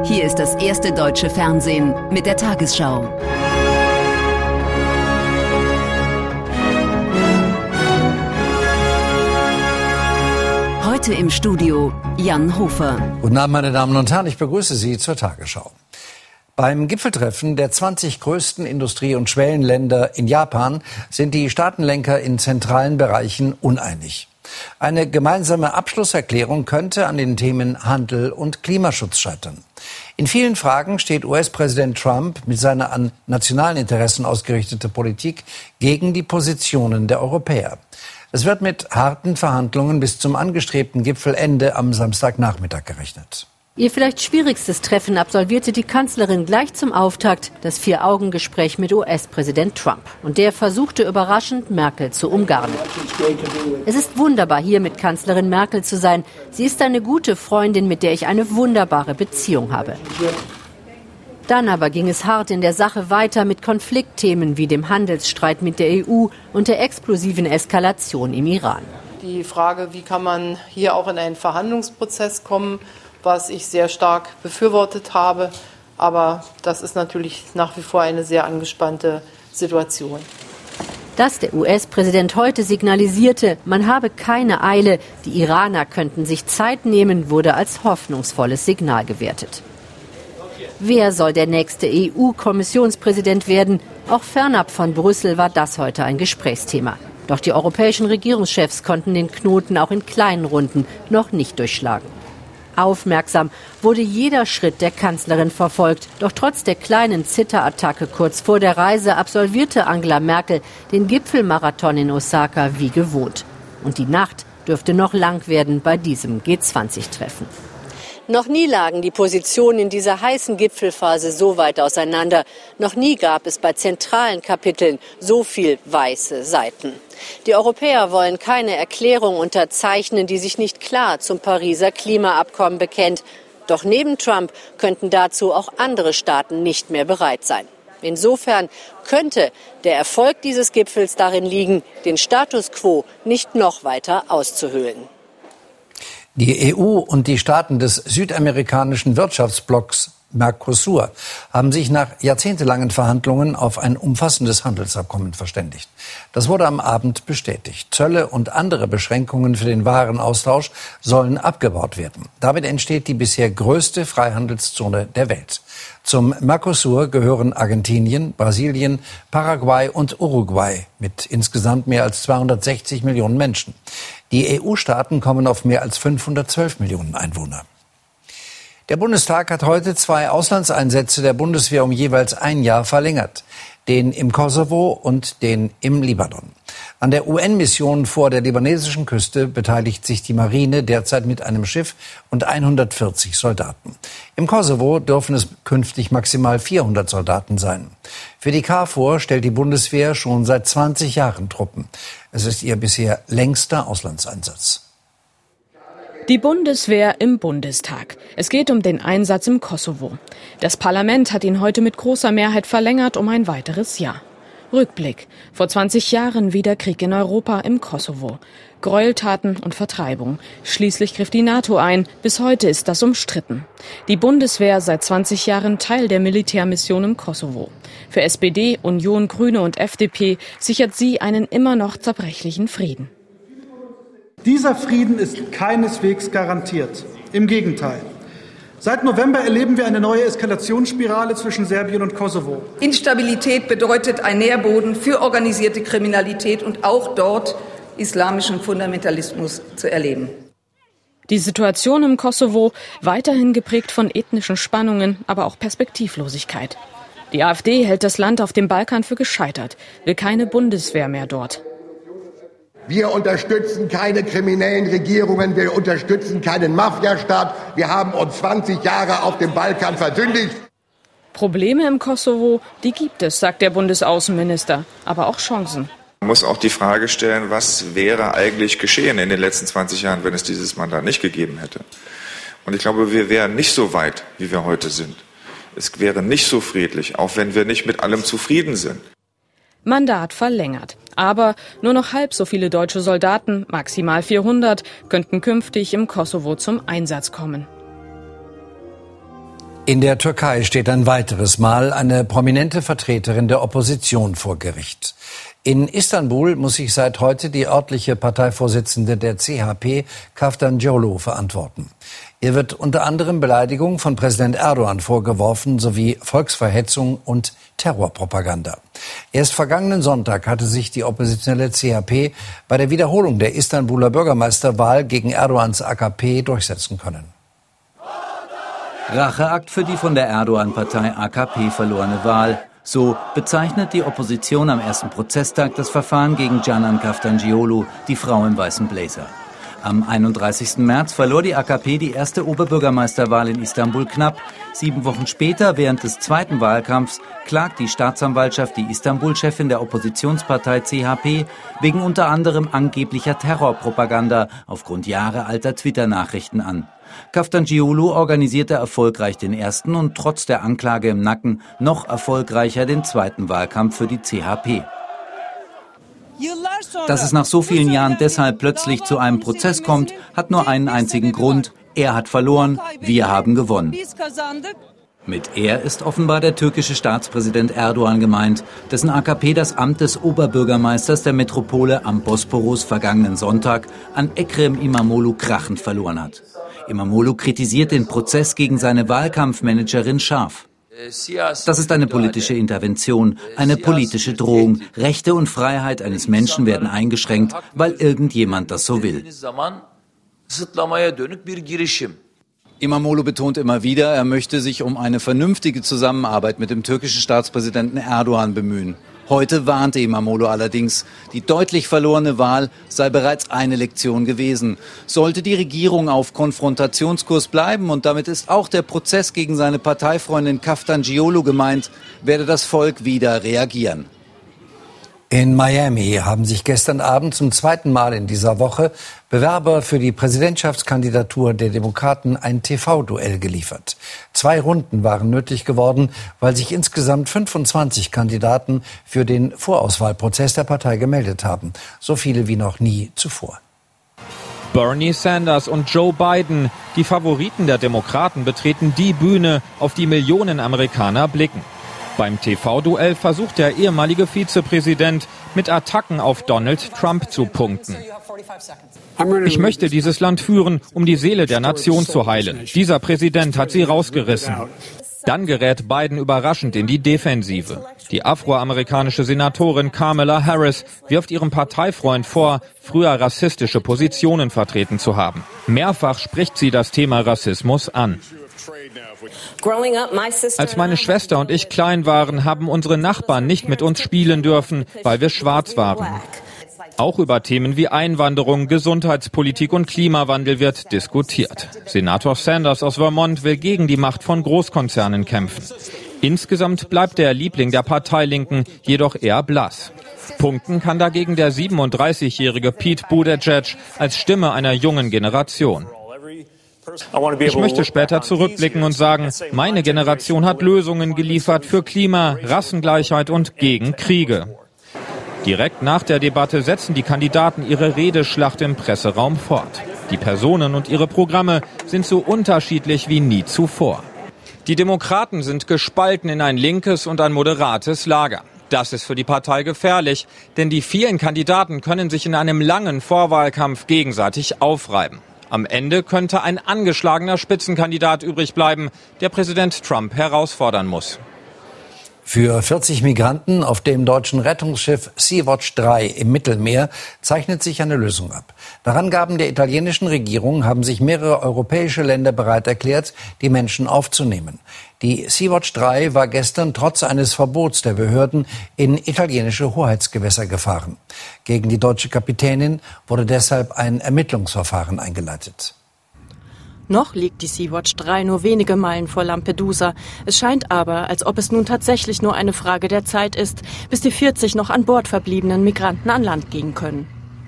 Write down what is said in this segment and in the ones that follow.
Hier ist das erste deutsche Fernsehen mit der Tagesschau. Heute im Studio Jan Hofer. Guten Abend, meine Damen und Herren, ich begrüße Sie zur Tagesschau. Beim Gipfeltreffen der 20 größten Industrie- und Schwellenländer in Japan sind die Staatenlenker in zentralen Bereichen uneinig. Eine gemeinsame Abschlusserklärung könnte an den Themen Handel und Klimaschutz scheitern. In vielen Fragen steht US-Präsident Trump mit seiner an nationalen Interessen ausgerichtete Politik gegen die Positionen der Europäer. Es wird mit harten Verhandlungen bis zum angestrebten Gipfelende am Samstagnachmittag gerechnet. Ihr vielleicht schwierigstes Treffen absolvierte die Kanzlerin gleich zum Auftakt, das Vier-Augen-Gespräch mit US-Präsident Trump. Und der versuchte überraschend, Merkel zu umgarnen. Es ist wunderbar, hier mit Kanzlerin Merkel zu sein. Sie ist eine gute Freundin, mit der ich eine wunderbare Beziehung habe. Dann aber ging es hart in der Sache weiter mit Konfliktthemen wie dem Handelsstreit mit der EU und der explosiven Eskalation im Iran. Die Frage, wie kann man hier auch in einen Verhandlungsprozess kommen, was ich sehr stark befürwortet habe. Aber das ist natürlich nach wie vor eine sehr angespannte Situation. Dass der US-Präsident heute signalisierte, man habe keine Eile, die Iraner könnten sich Zeit nehmen, wurde als hoffnungsvolles Signal gewertet. Wer soll der nächste EU-Kommissionspräsident werden? Auch fernab von Brüssel war das heute ein Gesprächsthema. Doch die europäischen Regierungschefs konnten den Knoten auch in kleinen Runden noch nicht durchschlagen. Aufmerksam wurde jeder Schritt der Kanzlerin verfolgt. Doch trotz der kleinen Zitterattacke kurz vor der Reise absolvierte Angela Merkel den Gipfelmarathon in Osaka wie gewohnt. Und die Nacht dürfte noch lang werden bei diesem G20-Treffen. Noch nie lagen die Positionen in dieser heißen Gipfelphase so weit auseinander. Noch nie gab es bei zentralen Kapiteln so viel weiße Seiten. Die Europäer wollen keine Erklärung unterzeichnen, die sich nicht klar zum Pariser Klimaabkommen bekennt. Doch neben Trump könnten dazu auch andere Staaten nicht mehr bereit sein. Insofern könnte der Erfolg dieses Gipfels darin liegen, den Status quo nicht noch weiter auszuhöhlen. Die EU und die Staaten des südamerikanischen Wirtschaftsblocks Mercosur haben sich nach jahrzehntelangen Verhandlungen auf ein umfassendes Handelsabkommen verständigt. Das wurde am Abend bestätigt. Zölle und andere Beschränkungen für den Warenaustausch sollen abgebaut werden. Damit entsteht die bisher größte Freihandelszone der Welt. Zum Mercosur gehören Argentinien, Brasilien, Paraguay und Uruguay mit insgesamt mehr als 260 Millionen Menschen. Die EU-Staaten kommen auf mehr als 512 Millionen Einwohner. Der Bundestag hat heute 2 Auslandseinsätze der Bundeswehr um jeweils ein Jahr verlängert. Den im Kosovo und den im Libanon. An der UN-Mission vor der libanesischen Küste beteiligt sich die Marine derzeit mit einem Schiff und 140 Soldaten. Im Kosovo dürfen es künftig maximal 400 Soldaten sein. Für die KFOR stellt die Bundeswehr schon seit 20 Jahren Truppen. Es ist ihr bisher längster Auslandseinsatz. Die Bundeswehr im Bundestag. Es geht um den Einsatz im Kosovo. Das Parlament hat ihn heute mit großer Mehrheit verlängert um ein weiteres Jahr. Rückblick. Vor 20 Jahren wieder Krieg in Europa im Kosovo. Gräueltaten und Vertreibung. Schließlich griff die NATO ein. Bis heute ist das umstritten. Die Bundeswehr seit 20 Jahren Teil der Militärmission im Kosovo. Für SPD, Union, Grüne und FDP sichert sie einen immer noch zerbrechlichen Frieden. Dieser Frieden ist keineswegs garantiert. Im Gegenteil. Seit November erleben wir eine neue Eskalationsspirale zwischen Serbien und Kosovo. Instabilität bedeutet ein Nährboden für organisierte Kriminalität und auch dort islamischen Fundamentalismus zu erleben. Die Situation im Kosovo weiterhin geprägt von ethnischen Spannungen, aber auch Perspektivlosigkeit. Die AfD hält das Land auf dem Balkan für gescheitert, will keine Bundeswehr mehr dort. Wir unterstützen keine kriminellen Regierungen, wir unterstützen keinen Mafiastaat. Wir haben uns 20 Jahre auf dem Balkan versündigt. Probleme im Kosovo, die gibt es, sagt der Bundesaußenminister, aber auch Chancen. Man muss auch die Frage stellen, was wäre eigentlich geschehen in den letzten 20 Jahren, wenn es dieses Mandat nicht gegeben hätte. Und ich glaube, wir wären nicht so weit, wie wir heute sind. Es wäre nicht so friedlich, auch wenn wir nicht mit allem zufrieden sind. Mandat verlängert. Aber nur noch halb so viele deutsche Soldaten, maximal 400, könnten künftig im Kosovo zum Einsatz kommen. In der Türkei steht ein weiteres Mal eine prominente Vertreterin der Opposition vor Gericht. In Istanbul muss sich seit heute die örtliche Parteivorsitzende der CHP, Kaftancıoğlu, verantworten. Ihr wird unter anderem Beleidigung von Präsident Erdogan vorgeworfen sowie Volksverhetzung und Terrorpropaganda. Erst vergangenen Sonntag hatte sich die oppositionelle CHP bei der Wiederholung der Istanbuler Bürgermeisterwahl gegen Erdogans AKP durchsetzen können. Racheakt für die von der Erdogan-Partei AKP verlorene Wahl. So bezeichnet die Opposition am ersten Prozesstag das Verfahren gegen Canan Kaftancıoğlu, die Frau im weißen Blazer. Am 31. März verlor die AKP die erste Oberbürgermeisterwahl in Istanbul knapp. 7 Wochen später, während des zweiten Wahlkampfs, klagt die Staatsanwaltschaft die Istanbul-Chefin der Oppositionspartei CHP wegen unter anderem angeblicher Terrorpropaganda aufgrund jahrealter Twitter-Nachrichten an. Kaftancıoğlu organisierte erfolgreich den ersten und trotz der Anklage im Nacken noch erfolgreicher den zweiten Wahlkampf für die CHP. Dass es nach so vielen Jahren deshalb plötzlich zu einem Prozess kommt, hat nur einen einzigen Grund. Er hat verloren, wir haben gewonnen. Mit er ist offenbar der türkische Staatspräsident Erdogan gemeint, dessen AKP das Amt des Oberbürgermeisters der Metropole am Bosporus vergangenen Sonntag an Ekrem İmamoğlu krachend verloren hat. İmamoğlu kritisiert den Prozess gegen seine Wahlkampfmanagerin scharf. Das ist eine politische Intervention, eine politische Drohung. Rechte und Freiheit eines Menschen werden eingeschränkt, weil irgendjemand das so will. İmamoğlu betont immer wieder, er möchte sich um eine vernünftige Zusammenarbeit mit dem türkischen Staatspräsidenten Erdogan bemühen. Heute warnte İmamoğlu allerdings, die deutlich verlorene Wahl sei bereits eine Lektion gewesen. Sollte die Regierung auf Konfrontationskurs bleiben, und damit ist auch der Prozess gegen seine Parteifreundin Kaftancıoğlu gemeint, werde das Volk wieder reagieren. In Miami haben sich gestern Abend zum zweiten Mal in dieser Woche Bewerber für die Präsidentschaftskandidatur der Demokraten ein TV-Duell geliefert. 2 Runden waren nötig geworden, weil sich insgesamt 25 Kandidaten für den Vorauswahlprozess der Partei gemeldet haben. So viele wie noch nie zuvor. Bernie Sanders und Joe Biden, die Favoriten der Demokraten, betreten die Bühne, auf die Millionen Amerikaner blicken. Beim TV-Duell versucht der ehemalige Vizepräsident mit Attacken auf Donald Trump zu punkten. Ich möchte dieses Land führen, um die Seele der Nation zu heilen. Dieser Präsident hat sie rausgerissen. Dann gerät Biden überraschend in die Defensive. Die afroamerikanische Senatorin Kamala Harris wirft ihrem Parteifreund vor, früher rassistische Positionen vertreten zu haben. Mehrfach spricht sie das Thema Rassismus an. Als meine Schwester und ich klein waren, haben unsere Nachbarn nicht mit uns spielen dürfen, weil wir schwarz waren. Auch über Themen wie Einwanderung, Gesundheitspolitik und Klimawandel wird diskutiert. Senator Sanders aus Vermont will gegen die Macht von Großkonzernen kämpfen. Insgesamt bleibt der Liebling der Parteilinken jedoch eher blass. Punkten kann dagegen der 37-jährige Pete Buttigieg als Stimme einer jungen Generation. Ich möchte später zurückblicken und sagen, meine Generation hat Lösungen geliefert für Klima, Rassengleichheit und gegen Kriege. Direkt nach der Debatte setzen die Kandidaten ihre Redeschlacht im Presseraum fort. Die Personen und ihre Programme sind so unterschiedlich wie nie zuvor. Die Demokraten sind gespalten in ein linkes und ein moderates Lager. Das ist für die Partei gefährlich, denn die vielen Kandidaten können sich in einem langen Vorwahlkampf gegenseitig aufreiben. Am Ende könnte ein angeschlagener Spitzenkandidat übrig bleiben, der Präsident Trump herausfordern muss. Für 40 Migranten auf dem deutschen Rettungsschiff Sea-Watch 3 im Mittelmeer zeichnet sich eine Lösung ab. Nach Angaben der italienischen Regierung haben sich mehrere europäische Länder bereit erklärt, die Menschen aufzunehmen. Die Sea-Watch 3 war gestern trotz eines Verbots der Behörden in italienische Hoheitsgewässer gefahren. Gegen die deutsche Kapitänin wurde deshalb ein Ermittlungsverfahren eingeleitet. Noch liegt die Sea-Watch 3 nur wenige Meilen vor Lampedusa. Es scheint aber, als ob es nun tatsächlich nur eine Frage der Zeit ist, bis die 40 noch an Bord verbliebenen Migranten an Land gehen können.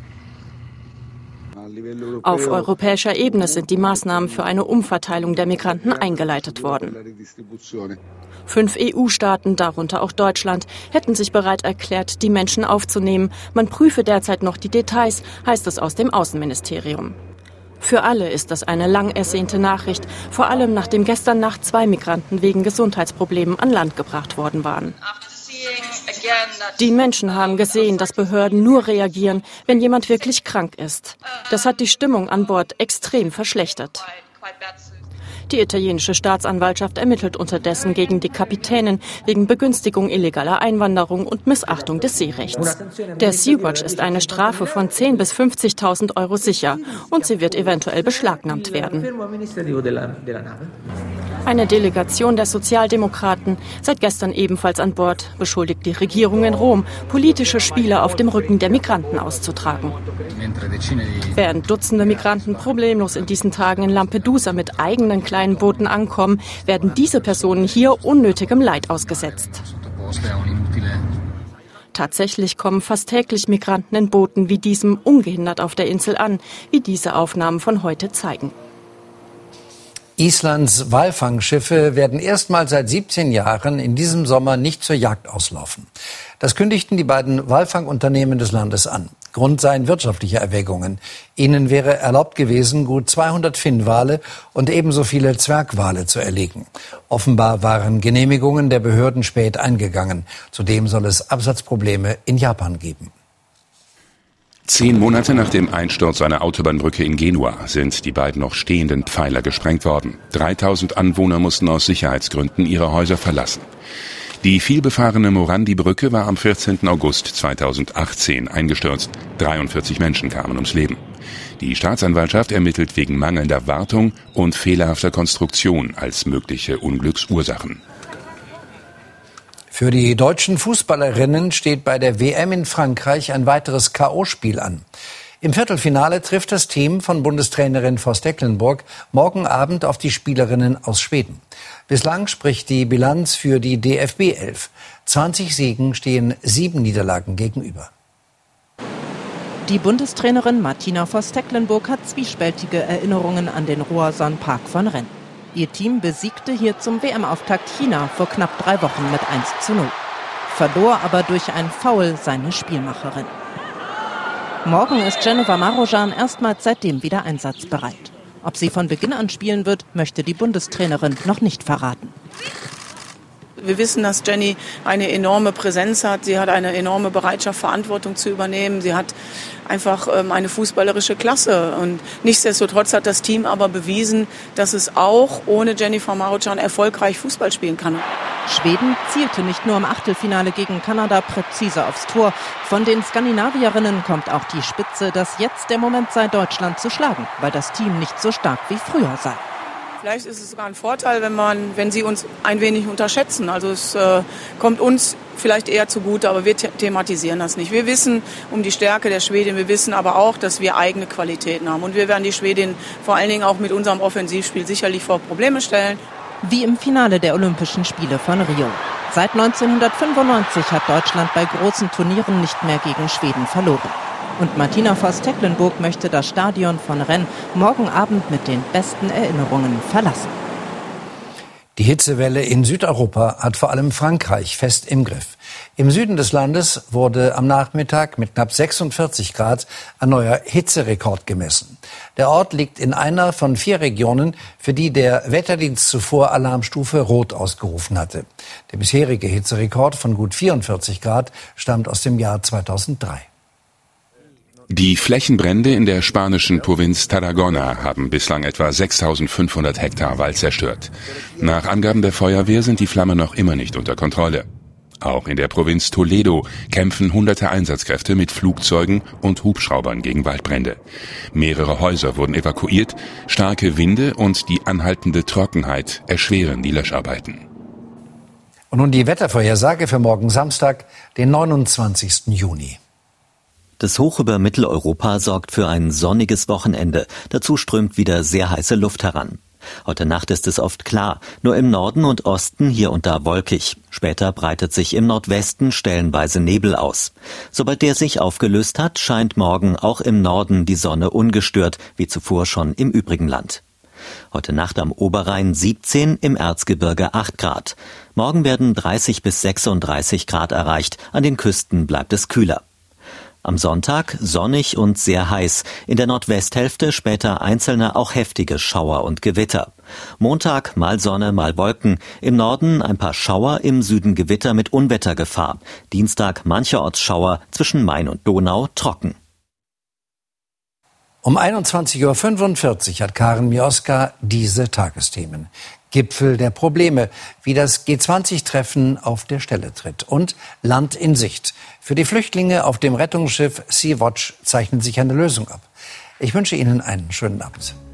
Auf europäischer Ebene sind die Maßnahmen für eine Umverteilung der Migranten eingeleitet worden. 5 EU-Staaten, darunter auch Deutschland, hätten sich bereit erklärt, die Menschen aufzunehmen. Man prüfe derzeit noch die Details, heißt es aus dem Außenministerium. Für alle ist das eine lang ersehnte Nachricht, vor allem nachdem gestern Nacht 2 Migranten wegen Gesundheitsproblemen an Land gebracht worden waren. Die Menschen haben gesehen, dass Behörden nur reagieren, wenn jemand wirklich krank ist. Das hat die Stimmung an Bord extrem verschlechtert. Die italienische Staatsanwaltschaft ermittelt unterdessen gegen die Kapitänin wegen Begünstigung illegaler Einwanderung und Missachtung des Seerechts. Der Sea-Watch ist eine Strafe von 10.000 bis 50.000 Euro sicher und sie wird eventuell beschlagnahmt werden. Eine Delegation der Sozialdemokraten, seit gestern ebenfalls an Bord, beschuldigt die Regierung in Rom, politische Spiele auf dem Rücken der Migranten auszutragen. Während Dutzende Migranten problemlos in diesen Tagen in Lampedusa mit eigenen kleinen Booten ankommen, werden diese Personen hier unnötigem Leid ausgesetzt. Tatsächlich kommen fast täglich Migranten in Booten wie diesem ungehindert auf der Insel an, wie diese Aufnahmen von heute zeigen. Islands Walfangschiffe werden erstmals seit 17 Jahren in diesem Sommer nicht zur Jagd auslaufen. Das kündigten die beiden Walfangunternehmen des Landes an. Grund seien wirtschaftliche Erwägungen. Ihnen wäre erlaubt gewesen, gut 200 Finnwale und ebenso viele Zwergwale zu erlegen. Offenbar waren Genehmigungen der Behörden spät eingegangen. Zudem soll es Absatzprobleme in Japan geben. 10 Monate nach dem Einsturz einer Autobahnbrücke in Genua sind die beiden noch stehenden Pfeiler gesprengt worden. 3000 Anwohner mussten aus Sicherheitsgründen ihre Häuser verlassen. Die vielbefahrene Morandi-Brücke war am 14. August 2018 eingestürzt. 43 Menschen kamen ums Leben. Die Staatsanwaltschaft ermittelt wegen mangelnder Wartung und fehlerhafter Konstruktion als mögliche Unglücksursachen. Für die deutschen Fußballerinnen steht bei der WM in Frankreich ein weiteres K.O.-Spiel an. Im Viertelfinale trifft das Team von Bundestrainerin Vos Tecklenburg morgen Abend auf die Spielerinnen aus Schweden. Bislang spricht die Bilanz für die DFB-11. 20 Siegen stehen 7 Niederlagen gegenüber. Die Bundestrainerin Martina Vos Tecklenburg hat zwiespältige Erinnerungen an den Roazhon Park von Rennes. Ihr Team besiegte hier zum WM-Auftakt China vor knapp 3 Wochen mit 1:0. Verlor aber durch ein Foul seine Spielmacherin. Morgen ist Jennifer Marojan erstmals seitdem wieder einsatzbereit. Ob sie von Beginn an spielen wird, möchte die Bundestrainerin noch nicht verraten. Wir wissen, dass Jenny eine enorme Präsenz hat. Sie hat eine enorme Bereitschaft, Verantwortung zu übernehmen. Sie hat einfach eine fußballerische Klasse. Und nichtsdestotrotz hat das Team aber bewiesen, dass es auch ohne Jennifer Marojan erfolgreich Fußball spielen kann. Schweden zielte nicht nur im Achtelfinale gegen Kanada präzise aufs Tor. Von den Skandinavierinnen kommt auch die Spitze, dass jetzt der Moment sei, Deutschland zu schlagen, weil das Team nicht so stark wie früher sei. Vielleicht ist es sogar ein Vorteil, wenn sie uns ein wenig unterschätzen. Also es kommt uns vielleicht eher zugute, aber wir thematisieren das nicht. Wir wissen um die Stärke der Schwedin, wir wissen aber auch, dass wir eigene Qualitäten haben. Und wir werden die Schwedin vor allen Dingen auch mit unserem Offensivspiel sicherlich vor Probleme stellen. Wie im Finale der Olympischen Spiele von Rio. Seit 1995 hat Deutschland bei großen Turnieren nicht mehr gegen Schweden verloren. Und Martina Vos Tecklenburg möchte das Stadion von Rennes morgen Abend mit den besten Erinnerungen verlassen. Die Hitzewelle in Südeuropa hat vor allem Frankreich fest im Griff. Im Süden des Landes wurde am Nachmittag mit knapp 46 Grad ein neuer Hitzerekord gemessen. Der Ort liegt in einer von 4 Regionen, für die der Wetterdienst zuvor Alarmstufe Rot ausgerufen hatte. Der bisherige Hitzerekord von gut 44 Grad stammt aus dem Jahr 2003. Die Flächenbrände in der spanischen Provinz Tarragona haben bislang etwa 6.500 Hektar Wald zerstört. Nach Angaben der Feuerwehr sind die Flammen noch immer nicht unter Kontrolle. Auch in der Provinz Toledo kämpfen hunderte Einsatzkräfte mit Flugzeugen und Hubschraubern gegen Waldbrände. Mehrere Häuser wurden evakuiert, starke Winde und die anhaltende Trockenheit erschweren die Löscharbeiten. Und nun die Wettervorhersage für morgen Samstag, den 29. Juni. Das Hoch über Mitteleuropa sorgt für ein sonniges Wochenende. Dazu strömt wieder sehr heiße Luft heran. Heute Nacht ist es oft klar, nur im Norden und Osten hier und da wolkig. Später breitet sich im Nordwesten stellenweise Nebel aus. Sobald der sich aufgelöst hat, scheint morgen auch im Norden die Sonne ungestört, wie zuvor schon im übrigen Land. Heute Nacht am Oberrhein 17, im Erzgebirge 8 Grad. Morgen werden 30 bis 36 Grad erreicht, an den Küsten bleibt es kühler. Am Sonntag sonnig und sehr heiß. In der Nordwesthälfte später einzelne auch heftige Schauer und Gewitter. Montag mal Sonne, mal Wolken. Im Norden ein paar Schauer, im Süden Gewitter mit Unwettergefahr. Dienstag mancherorts Schauer, zwischen Main und Donau trocken. Um 21.45 Uhr hat Karen Mioska diese Tagesthemen. Gipfel der Probleme, wie das G20-Treffen auf der Stelle tritt und Land in Sicht. Für die Flüchtlinge auf dem Rettungsschiff Sea-Watch zeichnet sich eine Lösung ab. Ich wünsche Ihnen einen schönen Abend.